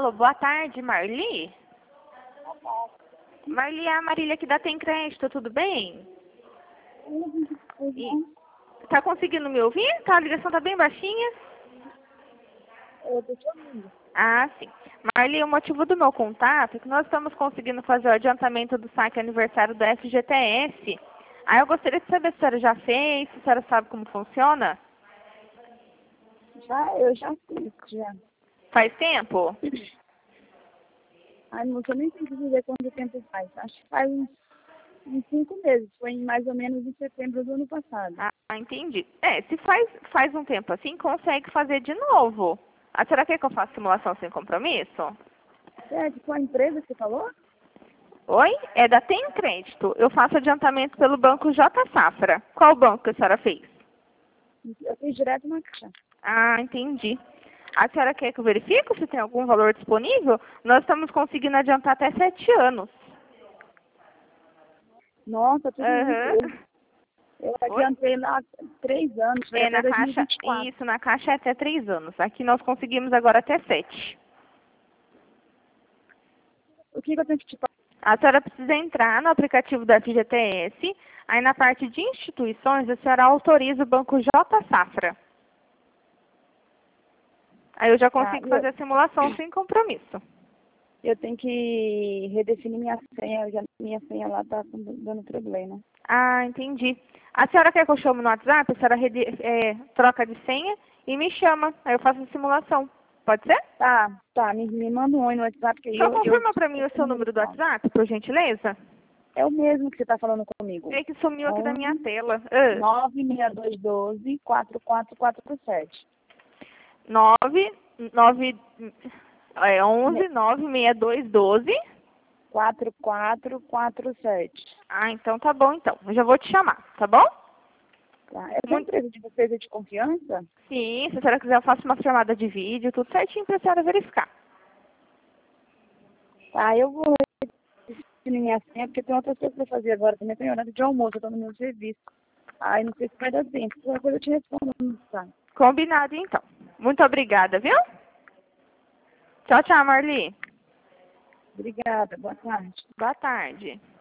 Alô, boa tarde, Marli. Marli, é a Marília aqui da Tem Crédito, tudo bem? Tá conseguindo me ouvir? Tá, a ligação tá bem baixinha? Eu tô te ouvindo. Ah, sim. Marli, o motivo do meu contato é que nós estamos conseguindo fazer o adiantamento do saque aniversário do FGTS. Aí eu gostaria de saber se a senhora já fez, se a senhora sabe como funciona. Eu já fiz, já. Faz tempo? Ai, não tô nem sem dizer quanto tempo faz. Acho que faz uns 5 meses. Foi mais ou menos em setembro do ano passado. Ah, entendi. É, se faz um tempo assim, consegue fazer de novo. A senhora quer que eu faça simulação sem compromisso? É, de qual empresa que você falou? Oi? É da Tem Crédito. Eu faço adiantamento pelo banco J Safra. Qual banco que a senhora fez? Eu fiz direto na caixa. Ah, entendi. A senhora quer que eu verifique se tem algum valor disponível? Nós estamos conseguindo adiantar até 7 anos. Nossa, tudo Aham. isso. Eu adiantei lá 3 anos, foi É, até na caixa, 2024. isso, na caixa é até 3 anos. Aqui nós conseguimos agora até 7. O que eu tenho que te falar? A senhora precisa entrar no aplicativo do FGTS, aí na parte de instituições, a senhora autoriza o banco J Safra. Aí eu já Tá, consigo fazer a simulação sem compromisso. eu tenho que redefinir minha senha. Minha senha lá tá dando problema. Ah, entendi. A senhora quer que eu chame no WhatsApp? A senhora troca de senha e me chama. Aí eu faço a simulação. Pode ser? Tá. Me manda um oi no WhatsApp que aí Só eu confirma para mim o seu número do WhatsApp, por gentileza. É o mesmo que você tá falando comigo. É que sumiu aqui da minha 11 tela. 96212 4447. 11 96212. 4447. Ah, então tá bom então. Eu já vou te chamar, tá bom? Tá. Essa empresa de vocês é de confiança? Sim, se a senhora quiser eu faço uma chamada de vídeo, tudo certinho pra senhora verificar. Tá, eu vou definir minha senha, porque tem outras coisas pra fazer agora também. Tem horário de almoço, eu tô no meu serviço. Ai, não sei se vai dar tempo. Qualquer coisa eu te respondo. Tá. Combinado então. Muito obrigada, viu? Tchau, tchau, Marli. Obrigada, boa tarde. Boa tarde.